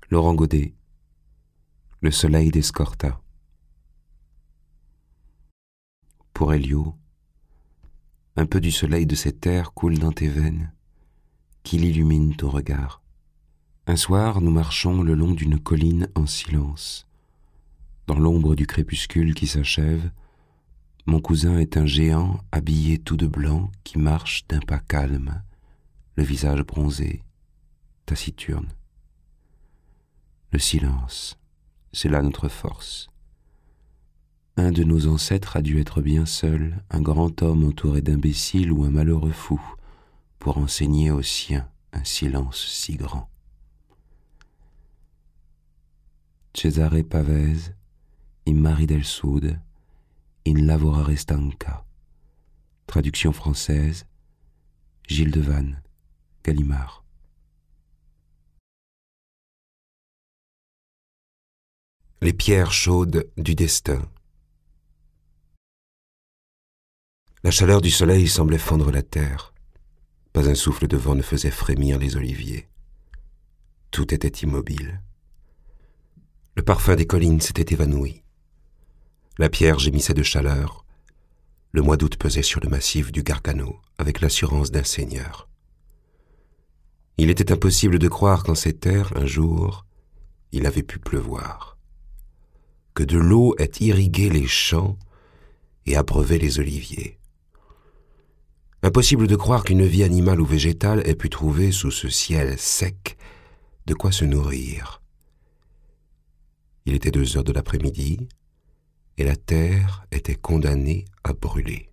Laurent Godet, Le soleil d'Escorta. Pour Elio, un peu du soleil de cette terre coule dans tes veines, qu'il illumine ton regard. Un soir, nous marchons le long d'une colline en silence. Dans l'ombre du crépuscule qui s'achève, mon cousin est un géant habillé tout de blanc qui marche d'un pas calme, le visage bronzé, taciturne. Le silence, c'est là notre force. Un de nos ancêtres a dû être bien seul, un grand homme entouré d'imbéciles ou un malheureux fou, pour enseigner aux siens un silence si grand. Cesare Pavese, in mari del Sud, in lavorare stanca. Traduction française, Gilles Devanne, Gallimard. Les pierres chaudes du destin. La chaleur du soleil semblait fendre la terre. Pas un souffle de vent ne faisait frémir les oliviers. Tout était immobile. Le parfum des collines s'était évanoui. La pierre gémissait de chaleur. Le mois d'août pesait sur le massif du Gargano avec l'assurance d'un seigneur. Il était impossible de croire qu'en ces terres, un jour, il avait pu pleuvoir. Que de l'eau ait irrigué les champs et abreuvé les oliviers. Impossible de croire qu'une vie animale ou végétale ait pu trouver sous ce ciel sec de quoi se nourrir. Il était 2 heures de l'après-midi et la terre était condamnée à brûler.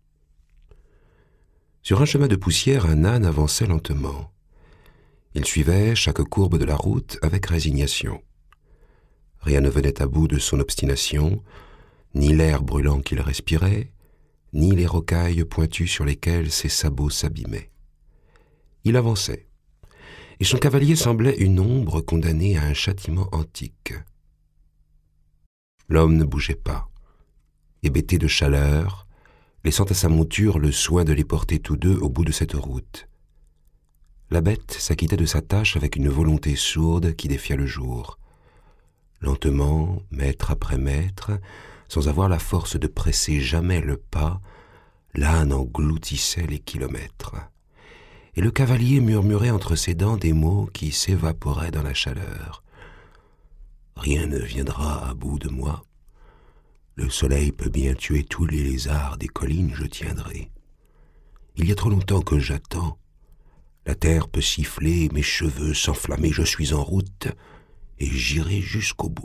Sur un chemin de poussière, un âne avançait lentement. Il suivait chaque courbe de la route avec résignation. Rien ne venait à bout de son obstination, ni l'air brûlant qu'il respirait, ni les rocailles pointues sur lesquelles ses sabots s'abîmaient. Il avançait, et son cavalier semblait une ombre condamnée à un châtiment antique. L'homme ne bougeait pas, hébété de chaleur, laissant à sa monture le soin de les porter tous deux au bout de cette route. La bête s'acquittait de sa tâche avec une volonté sourde qui défiait le jour. Lentement, mètre après mètre, sans avoir la force de presser jamais le pas, l'âne engloutissait les kilomètres. Et le cavalier murmurait entre ses dents des mots qui s'évaporaient dans la chaleur. « Rien ne viendra à bout de moi. Le soleil peut bien tuer tous les lézards des collines, je tiendrai. Il y a trop longtemps que j'attends. La terre peut siffler, mes cheveux s'enflammer, je suis en route. Et j'irai jusqu'au bout. »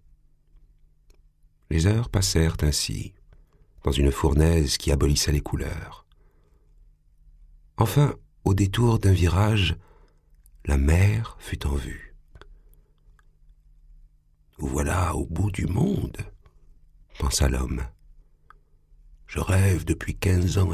Les heures passèrent ainsi, dans une fournaise qui abolissait les couleurs. Enfin, au détour d'un virage, la mer fut en vue. « Nous voilà au bout du monde, » pensa l'homme. « Je rêve depuis 15 ans